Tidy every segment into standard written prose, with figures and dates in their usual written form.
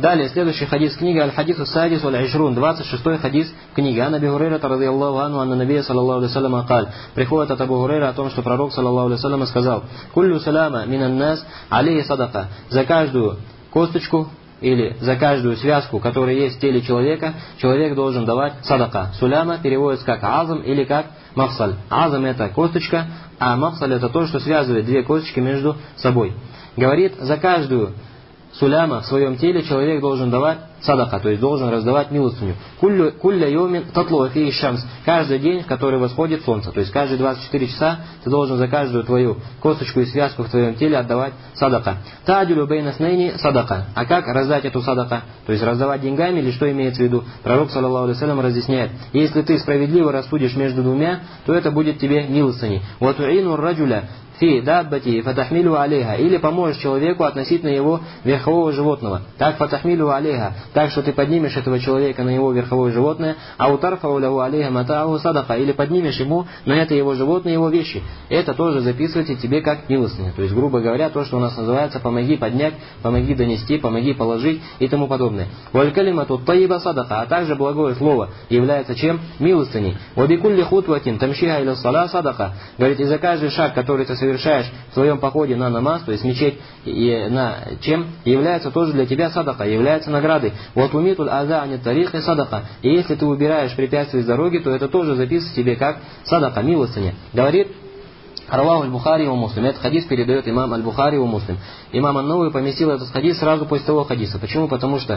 Далее, следующий хадис книги Аль-Хадису Садис Валь-Ишрун, 26-й хадис книги. Ан Аби Хурайрата радийаллаху анху анна набия саллаллаху алейхи вассалям каль. Приходит от Абу Хурайра о том, что пророк саллаллаху алейхи вассалям сказал: «Куллю саляма минан нас алейхи садака». За каждую косточку или за каждую связку, которая есть в теле человека, человек должен давать садака. Суляма переводится как азм или как мафсаль. Азм это косточка, а мафсаль это то, что связывает две косточки между собой. Говорит, за каждую суляма в своем теле человек должен давать садака, то есть должен раздавать милостыню. Кулля йомин татлу фии шамс. Каждый день, в который восходит солнце. То есть каждые 24 часа ты должен за каждую твою косточку и связку в твоем теле отдавать садака. Та'дилю бейна снейни садака. А как раздать эту садака? То есть раздавать деньгами или что имеется в виду? Пророк саллаллаху алейхи вассалям разъясняет: если ты справедливо рассудишь между двумя, то это будет тебе милостыней. Вату'ину раджуля фи даббати фатахмилу алейха. Или поможешь человеку относительно его верхового животного. Так фатахмилу алейха. Так что ты поднимешь этого человека на его верховое животное, а утарфау лаху алейха матааху садака. Или поднимешь ему на это его животное его вещи. Это тоже записывайте тебе как милостыня. То есть, грубо говоря, то, что у нас называется помоги поднять, помоги донести, помоги положить и тому подобное. Валькалимату тайиба садака. А также благое слово является чем? Милостыней. Вабикулли хутватин тамшиха иля сала садака. Говорит, и за каждый шаг, который ты совершаешь в своем походе на намаз, то есть мечеть, и на чем является тоже для тебя садака, является наградой. Вот умитуль аза анит тарих и садака. И если ты убираешь препятствия с дороги, то это тоже записывается тебе как садака, милостыня. Говорит Раваху аль-Бухари ва Муслим. Этот хадис передает имам аль-Бухари ва Муслим. Имам ан-Навави поместил этот хадис сразу после того хадиса. Почему? Потому что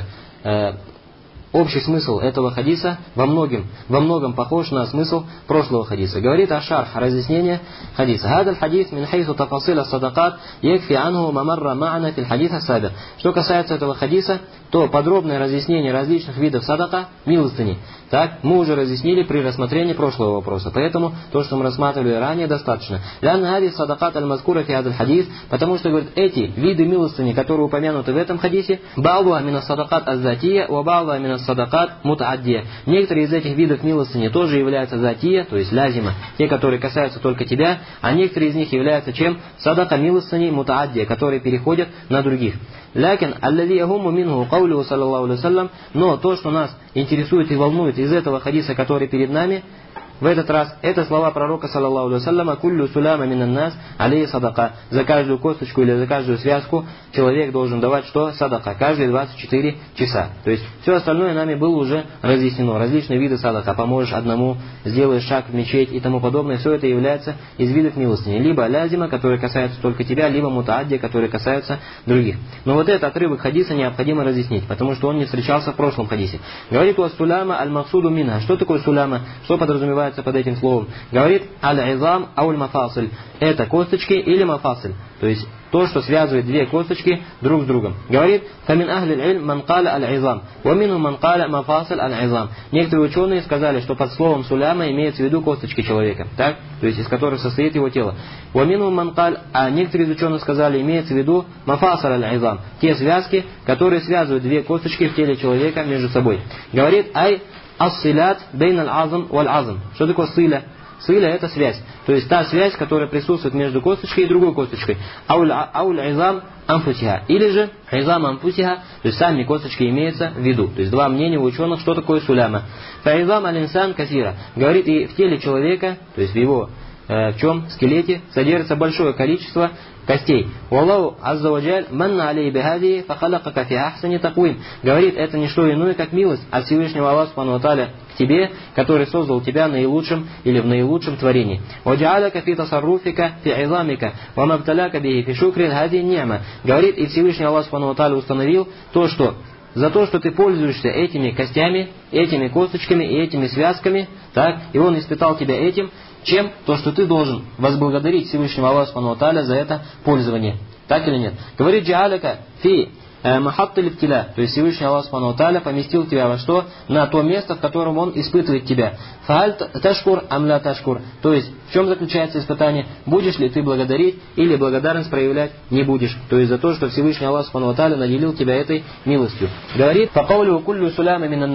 общий смысл этого хадиса во многом похож на смысл прошлого хадиса. Говорит Ашарх, разъяснение хадиса. Хадаль хадис мин хайсу тафасиля садакат якфи анху мамарра ма'ана фил хадис асабир. Что касается этого хадиса, то подробное разъяснение различных видов садака, милостыни, так, мы уже разъяснили при рассмотрении прошлого вопроса. Поэтому то, что мы рассматривали ранее, достаточно. Лянна хадис садакат аль-мазкура фи хадаль хадис, потому что, говорит, эти виды милостыни, которые упомянуты в этом хадисе, ба'дуа мина садакат аззатия, ва ба'дуа мина садакат мутааддия. Некоторые из этих видов милостыни тоже являются затия, то есть лязима, те, которые касаются только тебя, а некоторые из них являются чем? Садака милостыни мутааддия, которые переходят на других. Лякин аллади ягуму минху каулиху саллаллаху алейхи вассалям, но то, что нас интересует и волнует из этого хадиса, который перед нами, в этот раз это слова пророка саллаллаху алейхи вассаляма: «Куллю суляма минан нас алейхи садака». За каждую косточку или за каждую связку человек должен давать что? Садака. Каждые 24 часа. То есть все остальное нами было уже разъяснено. Различные виды садака. Поможешь одному, сделаешь шаг в мечеть и тому подобное. Все это является из видов милостыни. Либо лязима, которые касаются только тебя, либо мутаадди, которые касаются других. Но вот этот отрывок хадиса необходимо разъяснить, потому что он не встречался в прошлом хадисе. Говорит: «Ва суляма аль-максуду минха». Что такое суляма? Что подразумевается под этим словом? Говорит: аль-изам ауль-мафасиль. Это косточки или мафасиль. То есть то, что связывает две косточки друг с другом. Говорит: камин ахлиль ильм ман каля аль-изам, ва мину ман каля мафасиль аль-изам. Некоторые ученые сказали, что под словом суляма имеется в виду косточки человека, так? То есть из которых состоит его тело. Ва мину ман каль, а некоторые из ученых сказали, имеется в виду мафасиль аль-изам, те связки, которые связывают две косточки в теле человека между собой. Говорит: ай ас-силят бейн аль-азм валь-азм. Что такое силя? Силя — это связь. То есть та связь, которая присутствует между косточкой и другой косточкой. Ауль-изам амфусиха. Или же изам амфусиха, то есть сами косточки имеются в виду. То есть два мнения у ученых, что такое суляма. Фаизам аль-инсан касира. Говорит, и в теле человека, то есть в его в чем? Скелете содержится большое количество костей. Wallahu азза ва джаль манна алей бихади фахалакака фи ахсани таквим. Говорит, это не что иное, как милость от Всевышнего Аллаха субхану ва тааля к тебе, который создал тебя наилучшим или в наилучшем творении. Ваджааляка фи тасарруфика фи изамика ва мабталяка бихи фи шукрин хади ни'ма. Говорит, и Всевышний Аллах субхану ва тааля установил то, что за то, что ты пользуешься этими костями, этими косточками и этими связками, так, и Он испытал тебя этим, чем? То, что ты должен возблагодарить Всевышнего Аллаха субхану ва тааля за это пользование. Так или нет? Говорит: джааляка фи махатталь иптиля. То есть Всевышний Аллах субхану ва тааля поместил тебя во что? На то место, в котором Он испытывает тебя. Фааль ташкур амля ташкур. То есть в чем заключается испытание? Будешь ли ты благодарить или благодарность проявлять не будешь. То есть за то, что Всевышний Аллах субхану ва тааля наделил тебя этой милостью. Говорит: факаулю куллю суляма минан нас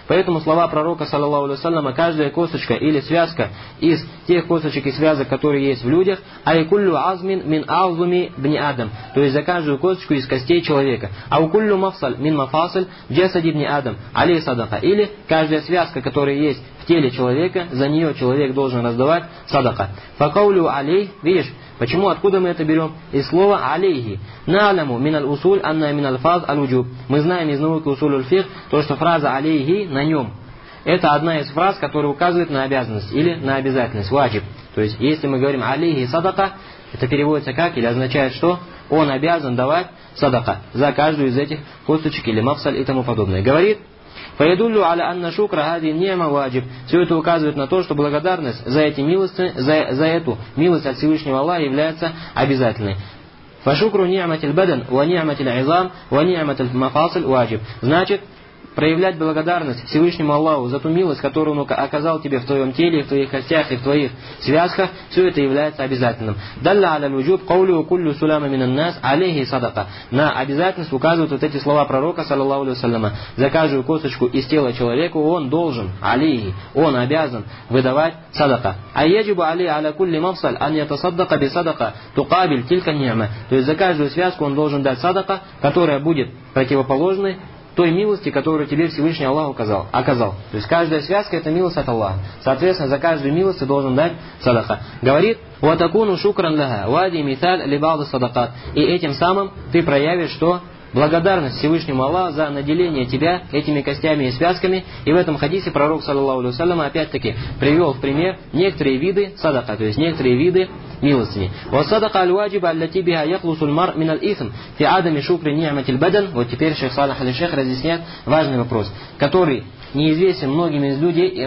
Поэтому слова пророка, саллаллаху алейхи вассаляма, каждая косточка или связка из тех косточек и связок, которые есть в людях, айкуллю азмин мин аузуми бни адам, то есть за каждую косточку из костей человека. Аукуллю мафсаль мин мафасаль джасади бни адам, алей садака, или каждая связка, которая есть в теле человека, за нее человек должен раздавать садака. Факаулю алей, видишь, почему, откуда мы это берем? Из слова алейхи. На'ламу миналь усуль анна миналь фаз аль-уджуб. Мы знаем из науки усуль фих то, что фраза алейхи на нем. Это одна из фраз, которая указывает на обязанность или на обязательность, ваджиб. То есть, если мы говорим алейхи садака, это переводится как или означает, что он обязан давать садака за каждую из этих косточек или мафсаль и тому подобное. Говорит, «Фаядуллю аля анна шукра хади ни'ма ваджиб». Все это указывает на то, что благодарность за эти милости, за эту милость от Всевышнего Аллаха является обязательной. «Фашукру ни'матиль бадан, ва ни'матиль изам, ва ни'матиль мафасиль ваджиб». Значит, проявлять благодарность Всевышнему Аллаху за ту милость, которую Он оказал тебе в твоем теле, в твоих костях и в твоих связках, все это является обязательным. Далля аля луджуб каулю куллю сулама минан нас алейхи садака. На обязательность указывают вот эти слова пророка, саллаллаху алейхи вассаляма. За каждую косточку из тела человека он должен, алейхи, он обязан выдавать садака. А яджибу алей аля кулли мафсаль ан ятасаддака би садака тукабиль тилька ни'ма. То есть за каждую связку он должен дать садака, которая будет противоположной той милости, которую тебе Всевышний Аллах оказал. То есть каждая связка — это милость от Аллаха. Соответственно, за каждую милость ты должен дать садака. Говорит, «Ватакуну шукран лаха, вади миталь либалда садакат». И этим самым ты проявишь, что благодарность Всевышнему Аллаху за наделение тебя этими костями и связками. И в этом хадисе пророк, саллаллаху алейхи вассалям, опять-таки привел в пример некоторые виды садака, то есть некоторые виды милостыни. «Вассадака аль-ваджиба аллати биха яхлусуль мар миналь исм фи адами шукри ни'матиль бадан». Вот теперь шейх Салих аль-Шейх разъясняет важный вопрос, который неизвестен многим из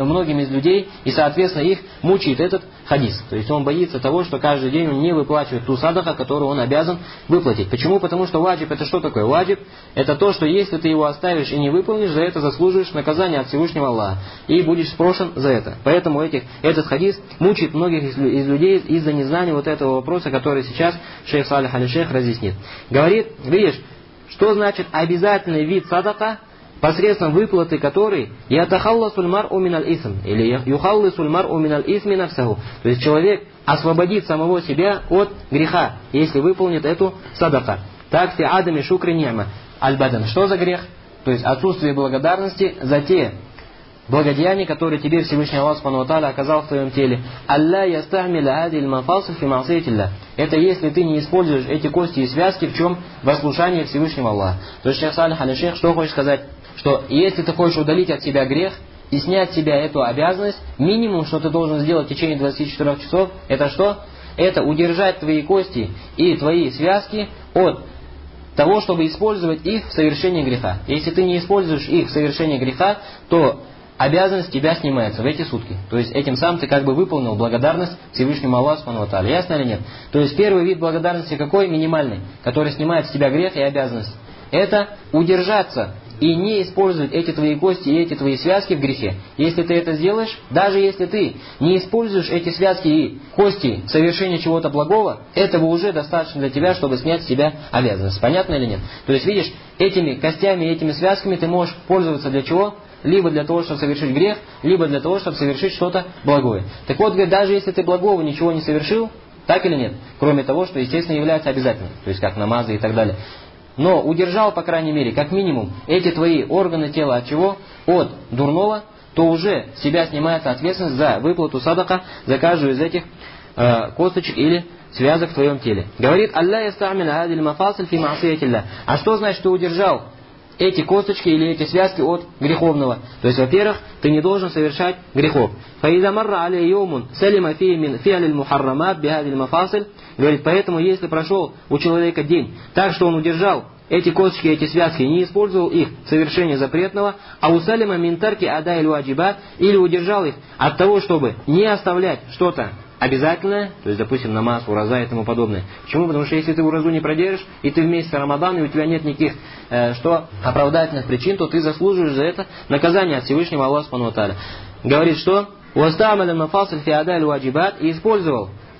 людей, и, соответственно, их мучает этот хадис. То есть он боится того, что каждый день он не выплачивает ту садака, которую он обязан выплатить. Почему? Потому что ваджиб — это что такое? Ваджиб — это то, что если ты его оставишь и не выполнишь, за это заслуживаешь наказание от Всевышнего Аллаха. И будешь спрошен за это. Поэтому этот хадис мучает многих из людей из-за незнания вот этого вопроса, который сейчас шейх Салих аль-Шейх разъяснит. Говорит, видишь, что значит обязательный вид садака, посредством выплаты которой ятахалласуль мар'у миналь исм, или юхаллисуль мар'у миналь исми нафсаху. То есть человек освободит самого себя от греха, если выполнит эту садака. Так фи адами шукри ни'ма аль-бадан. Что за грех? То есть отсутствие благодарности за те благодеяния, которые тебе Всевышний Аллах Субхану ва Тааля оказал в твоем теле. Алла ястамиля адиль мафасу фи маасиятилля. Это если ты не используешь эти кости и связки в чем? В ослушании Всевышнего Аллаха. То есть шейх Салих аль-Шейх что хочет сказать? Что если ты хочешь удалить от себя грех и снять с себя эту обязанность, минимум, что ты должен сделать в течение 24 часов, это что? Это удержать твои кости и твои связки от того, чтобы использовать их в совершении греха. Если ты не используешь их в совершении греха, то обязанность тебя снимается в эти сутки. То есть этим самым ты как бы выполнил благодарность Всевышнему Аллаху Субхану ва Тааля. Ясно или нет? То есть первый вид благодарности какой? Минимальный, который снимает с тебя грех и обязанность. Это удержаться и не использовать эти твои кости и эти твои связки в грехе. Если ты это сделаешь, даже если ты не используешь эти связки и кости в совершении чего-то благого, этого уже достаточно для тебя, чтобы снять с себя обязанность. Понятно или нет? То есть, видишь, этими костями и этими связками ты можешь пользоваться для чего? Либо для того, чтобы совершить грех, либо для того, чтобы совершить что-то благое. Так вот, говорит, даже если ты благого ничего не совершил, так или нет? Кроме того, что, естественно, является обязательным. То есть, как намазы и так далее. Но удержал, по крайней мере, как минимум, эти твои органы тела от чего? От дурного, то уже с себя снимается ответственность за выплату садака за каждую из этих косточек или связок в твоем теле. Говорит, Алла ястамиля адиль мафасиль фи маасиятилля. А что значит, ты удержал эти косточки или эти связки от греховного? То есть, во-первых, ты не должен совершать грехов. فَإِذَا مَرَّ عَلَيْهِ يَوْمٌ سَلِمَ فِيهِ مِنْ فِعْلِ الْمُحَرَّمَاتِ بِهَذِهِ الْمَفَاصِلِ. Говорит, поэтому, если прошел у человека день так, что он удержал эти косточки, эти связки, не использовал их в совершении запретного, а усалима минтарки адай ваджибат, или удержал их от того, чтобы не оставлять что-то обязательное, то есть, допустим, намаз, ураза и тому подобное. Почему? Потому что если ты уразу не продержишь, и ты в месяц Рамадан, и у тебя нет никаких оправдательных причин, то ты заслуживаешь за это наказание от Всевышнего Аллаха Субхану ва Тааля. Говорит, что «Уастамаля мафасиль фи адай ваджибат», и использовал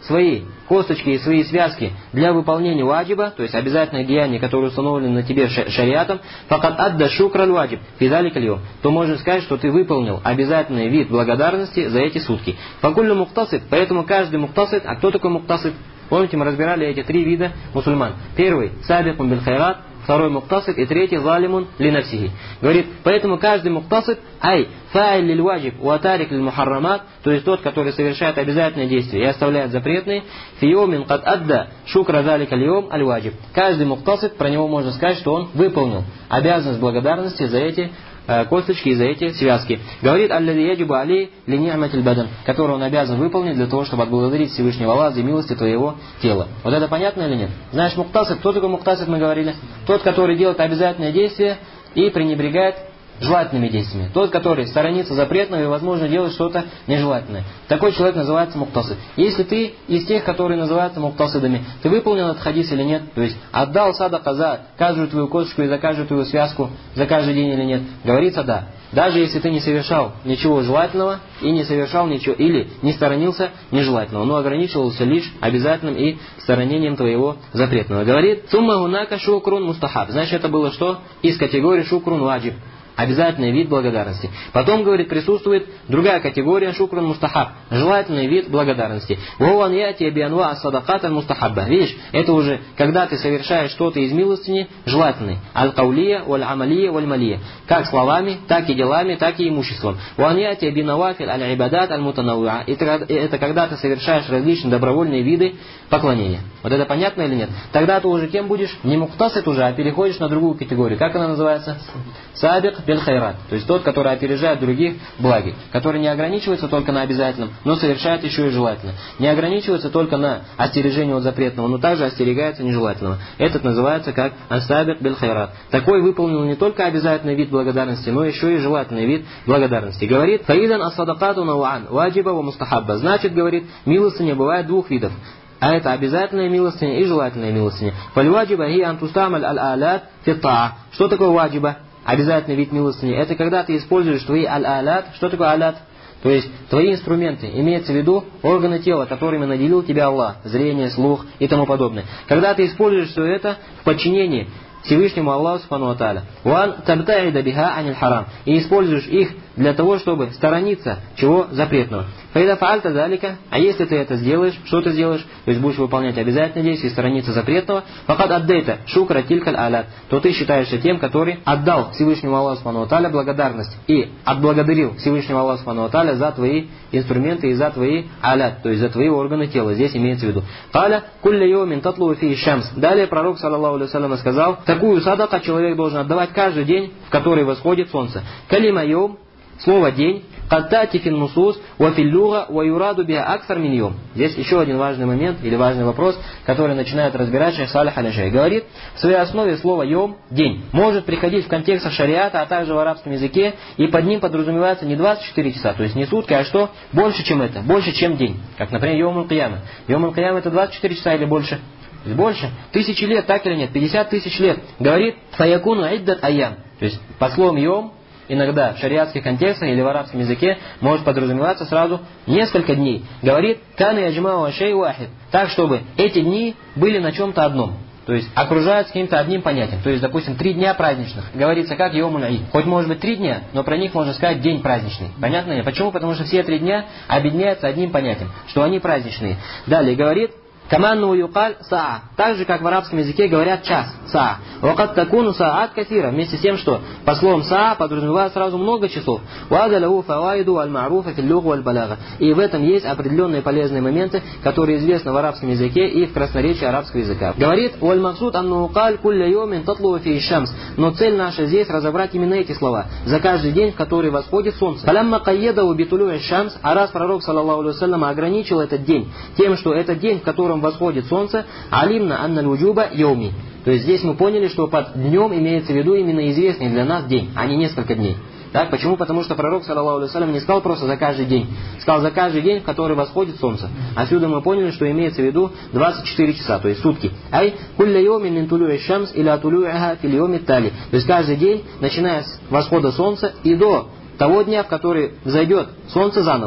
свои косточки и свои связки для выполнения ваджиба, то есть обязательное деяние, которое установлено на тебе шариатом, факат адда шукра аль-ваджиб фи залика аль-йом, то можно сказать, что ты выполнил обязательный вид благодарности за эти сутки. Факуллю муктасид, поэтому каждый муктасид, а кто такой муктасид? Помните, мы разбирали эти три вида мусульман. Первый – сабикун биль хайрат, второй – муктасид, и третий – залимун ли нафсихи. Говорит, поэтому каждый муктасид, ай, фа'иль лиль ваджиб, уатарик лиль мухаррамат, то есть тот, который совершает обязательные действия и оставляет запретные, фиомин кад адда шукра залика льем аль ваджиб. Каждый муктасид, про него можно сказать, что он выполнил обязанность благодарности за эти косточки и за эти связки. Говорит аллади яджибу алей ли ни'матиль бадан, который он обязан выполнить для того, чтобы отблагодарить Всевышнего Аллаха за милости твоего тела. Вот это понятно или нет? Знаешь, муктасид, кто такой муктасид, мы говорили? Тот, который делает обязательное действие и пренебрегает желательными действиями. Тот, который сторонится запретного и, возможно, делает что-то нежелательное. Такой человек называется муктасид. Если ты из тех, которые называются муктасидами, ты выполнил этот хадис или нет? То есть отдал садака за каждую твою косточку и за каждую твою связку за каждый день или нет? Говорится да. Даже если ты не совершал ничего желательного и не совершал ничего, или не сторонился нежелательного, но ограничивался лишь обязательным и сторонением твоего запретного. Говорит, сумма гунака шукрун мустахаб. Значит, это было что? Из категории шукрун ваджиб. Обязательный вид благодарности. Потом, говорит, присутствует другая категория шукрун мустахаб. Желательный вид благодарности. Вован яти бианва ас-садакат аль-мустахабба. Видишь, это уже когда ты совершаешь что-то из милостыни желательный. Аль-каулия, валь-амалия, валь-малия. Как словами, так и делами, так и имуществом. Вован яти бинавафиль аль-ибадат аль-мутанауа. Это когда ты совершаешь различные добровольные виды поклонения. Вот это понятно или нет? Тогда ты уже кем будешь? Не муктасид уже, а переходишь на другую категорию. Как она называется? Сабик биль хайрат. То есть тот, который опережает других благи. Который не ограничивается только на обязательном, но совершает еще и желательно. Не ограничивается только на остережении от запретного, но также остерегается нежелательного. Этот называется как ан-сабик биль хайрат. Такой выполнил не только обязательный вид благодарности, но еще и желательный вид благодарности. Говорит, фаидан ас-садакату науан, ваджиба ва мустахабба. Значит, говорит, милостыня бывает двух видов. А это обязательная милостыня и желательная милостыня. Фаль-ваджиба хи антустамаль аль-алят фи-таа. Что такое ваджиба? Обязательный вид милостыни. Это когда ты используешь твои аль-алят. Что такое алят? То есть твои инструменты. Имеется в виду органы тела, которыми наделил тебя Аллах. Зрение, слух и тому подобное. Когда ты используешь все это в подчинении Всевышнему Аллаху Субхану ва Тааля. Ван табтаида биха аниль харам. И используешь их для того, чтобы сторониться чего запретного. Фаида фаальта залика, а если ты это сделаешь, что ты сделаешь? То есть будешь выполнять обязательные действия и сторониться запретного, факад аддейта шукра тилькаль алят, то ты считаешься тем, который отдал Всевышнему Аллаху Субхану ва Тааля благодарность и отблагодарил Всевышнего Аллаха Субхану ва Тааля за твои инструменты и за твои алят, то есть за твои органы тела. Здесь имеется в виду. Каля кулля йомин татлу фи шамс. Далее пророк, саллаллаху алейхи ва саллям, сказал, такую садака человек должен отдавать каждый день, в который восходит солнце. Калима йом, слово день, каттати фин нусус, ва филлюга, ва юраду биа аксар мин йом. Здесь еще один важный момент или важный вопрос, который начинает разбирать шейх Салих аль-Шейх. Говорит, в своей основе слово йом, день, может приходить в контекстах шариата, а также в арабском языке, и под ним подразумевается не 24 часа, то есть не сутки, а что? Больше, чем это, больше, чем день. Как, например, йом аль-Кияма. Йом аль-Кияма это 24 часа или больше? Больше. 1000 лет, так или нет? 50 тысяч лет. Говорит, фаякуну иддат айям. То есть, под словом йом, иногда в шариатских контекстах или в арабском языке может подразумеваться сразу несколько дней. Говорит, кана яджмау шей вахид. Так, чтобы эти дни были на чем-то одном. То есть, окружают с каким-то одним понятием. То есть, допустим, 3 дня праздничных. Говорится, как йомун аид. Хоть может быть 3 дня, но про них можно сказать день праздничный. Понятно ли? Почему? Потому что все 3 дня объединяются одним понятием, что они праздничные. Далее говорит, каманну юкаль саа. Так же, как в арабском языке говорят час, саа. Вакат такуну саат кафира. Вместе с тем, что по словам саа подразумевает сразу много часов. Вадаляу фавайду аль-ма'руфа филлюгу аль-балага. И в этом есть определенные полезные моменты, которые известны в арабском языке и в красноречии арабского языка. Говорит, валь-максуд анну-укаль кулля йомин татлу фи шамс. Но цель наша здесь разобрать именно эти слова. За каждый день, в который восходит солнце. Фалямма кайедау битулю шамс. А раз пророк, саллаллаху алейхи ва саллям, ограничил этот день тем, что это день, в котором восходит солнце, алимна анна луджуба йоми. То есть здесь мы поняли, что под днем имеется в виду именно известный для нас день, а не несколько дней. Так, почему? Потому что пророк, саллаллаху алейхи ва саллям, не сказал просто за каждый день. Сказал за каждый день, в который восходит солнце. Отсюда мы поняли, что имеется в виду 24 часа, то есть сутки. Ай, кулля йомин мин тулюи шамс или атулюиха фил йоми тали. То есть каждый день, начиная с восхода солнца и до того дня, в который взойдет солнце заново.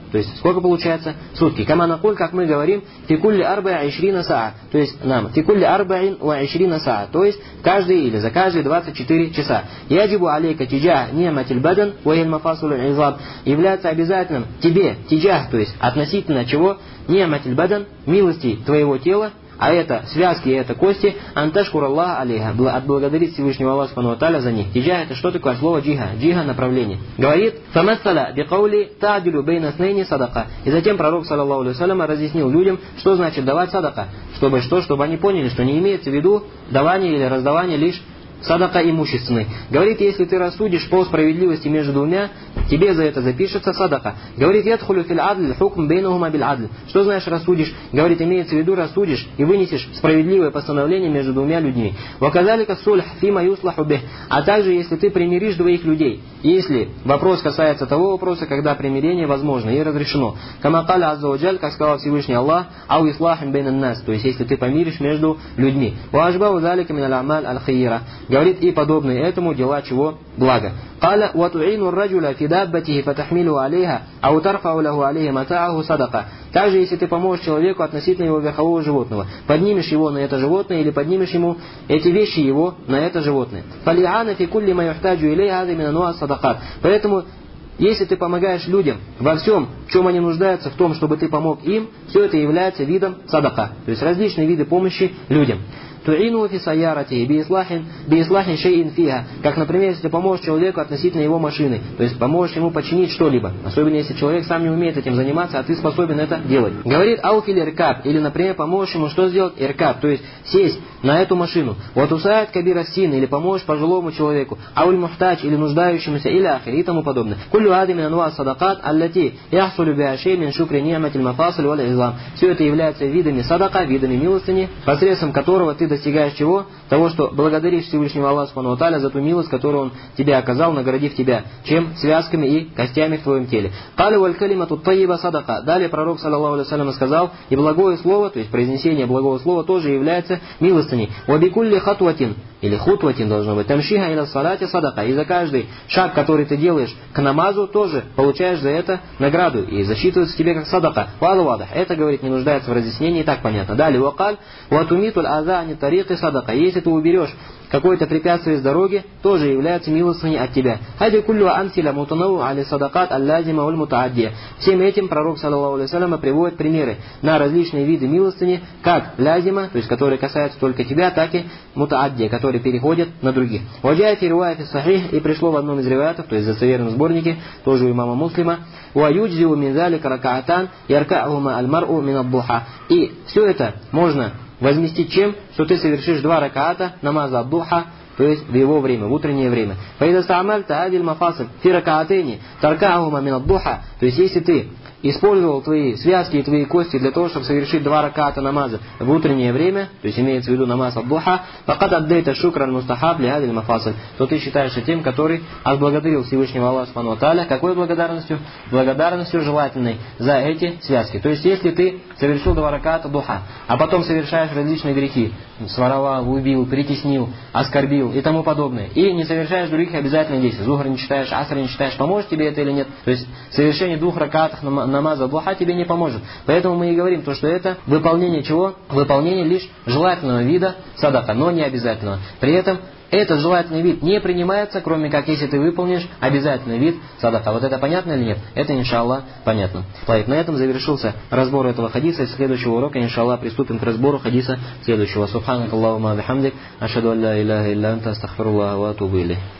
то есть сколько получается? Сутки. Кама накуль, как мы говорим, фикулли арба'a ишрина саа, то есть нам, фикулли арба'ин ва ишрина саа, то есть каждый или за каждые 24 часа. Яджибу алейка тиджах ни'матиль бадан ва иль мафасуль изаб, является обязательным тебе, тиджах, то есть относительно чего? Ни'матиль бадан, милости твоего тела, а это связки и это кости, анташкур Аллах алейха, отблагодарить Всевышнего Аллаха Субхану ва Тааля за них. Тиджа это что такое? Слово джиха, джиха направление. Говорит, фамассаля бикаули та'дилю бейна снейни садака. И затем пророк, саллаллаху алейхи ва саллям, разъяснил людям, что значит давать садака. Чтобы они поняли, что не имеется в виду давание или раздавание лишь садака имущественный. Говорит, если ты рассудишь по справедливости между двумя, тебе за это запишется садака. Говорит, ядхулю фил адль хукм бейнахума биль адль. Что значит рассудишь? Говорит, имеется в виду рассудишь и вынесешь справедливое постановление между двумя людьми. Ваказалика сульх фима юслаху бих. А также, если ты примиришь двоих людей. Если вопрос касается того вопроса, когда примирение возможно и разрешено. Камакаля аззаваджаль, как сказал Всевышний Аллах, ау ислахим бейнан нас. То есть, если ты помиришь между людьми. Ваажбау залика мин аль-амаль аль-хийра. Говорит, и подобные этому дела чего? Благо. قال وتعين الرجل في دابته فتحمله عليها أو ترفع له عليه متاعه صدقة. Также, если ты поможешь человеку относительно его верхового животного, поднимешь его на это животное или поднимешь ему эти вещи его на это животное. فَلِعَانَ فِي كُلِّ مَا يُحْتَاجُ إِلَيْهِ هَذَا مِنَ أَنْوَاعِ الصَّدَقَاتِ. Поэтому, если ты помогаешь людям во всем, в чем они нуждаются, в том, чтобы ты помог им, все это является видом садака. То есть различные виды помощи людям. Ту'ину фи сайярати биислахин шейин фиха. Как, например, если ты поможешь человеку относительно его машины, то есть поможешь ему починить что-либо, особенно если человек сам не умеет этим заниматься, а ты способен это делать. Говорит ауфиль иркаб, или, например, поможешь ему что сделать? Иркаб, то есть сесть на эту машину. Вот усаят кабира син, или поможешь пожилому человеку, ауль мухтач, или нуждающемуся, или ахир, и тому подобное. Куллю ади мин анва садакат, аллати яхсулю биашей мин шукри ни'матиль мафасиль валь излам. Все это является видами садака, видами милостыни, посредством которого ты достигаешь чего? Того, что благодаришь Всевышнего Аллаха Субхану ва Тааля за ту милость, которую Он тебе оказал, наградив тебя, чем связками и костями в твоем теле. Кали валь калимату тайиба садака. Далее пророк, саллаллаху алейхи ва саллям, сказал, и благое слово, то есть произнесение благого слова, тоже является милостыней. Вабикулли хатватин, или хутватин должно быть, тамшиха иля салати садака. И за каждый шаг, который ты делаешь к намазу, тоже получаешь за это награду, и засчитывается тебе как садака. Ваду. Это, говорит, не нуждается в разъяснении, и так понятно. Далее, вакаль, ватумитуль азани тарики садака. Если ты уберешь какое-то препятствие с дороги, тоже является милостыней от тебя. Хади куллю амсиля мутанау али садакат аллазима уль мутааддия. Всем этим пророк, саллаллаху алейхи ва саллям, приводит примеры на различные виды милостыни, как лазима, то есть которые касаются только тебя, так и мутааддия, которые переходят на других. Ваджая фирвая фи сахих, и пришло в одном из риваятов, то есть в достоверном сборнике, тоже у имама Муслима, уаюджиу мин залика ракаатан ярка'ума аль-мар'у мин ад-духа. И все это можно возместить чем? Что ты совершишь 2 ракаата намаза ад-духа, то есть в его время, в утреннее время. فَإِذَا سَعْمَلْتَ هَذِي الْمَفَاصِلِ فِي رَكَعَتَيْنِ تَرْكَعُهُمَا مِنَ الضُّحَى. То есть если ты использовал твои связки и твои кости для того, чтобы совершить 2 раката намаза в утреннее время, то есть имеется в виду намаз ад-духа, факат аддейта шукран мустахаб ли адиль мафасиль, то ты считаешься тем, который отблагодарил Всевышнего Аллаха Субхану ва Тааля. Какой благодарностью? Благодарностью желательной за эти связки. То есть если ты совершил 2 раката духа, а потом совершаешь различные грехи, своровал, убил, притеснил, оскорбил и тому подобное, и не совершаешь других обязательных действий, зухр не читаешь, аср не читаешь, поможет тебе это или нет? То есть совершение 2 ракатов намаза духа тебе не поможет. Поэтому мы и говорим, то, что это выполнение чего? Выполнение лишь желательного вида садака, но не обязательного. При этом этот желательный вид не принимается, кроме как если ты выполнишь обязательный вид садака. Вот это понятно или нет? Это, иншаллах, понятно. На этом завершился разбор этого хадиса. Из следующего урока, иншаллах, приступим к разбору хадиса следующего. Субханак Аллахумма бихамдик, ашхаду ан ла иляха илля анта, астагфируллаха ва атубу илейх.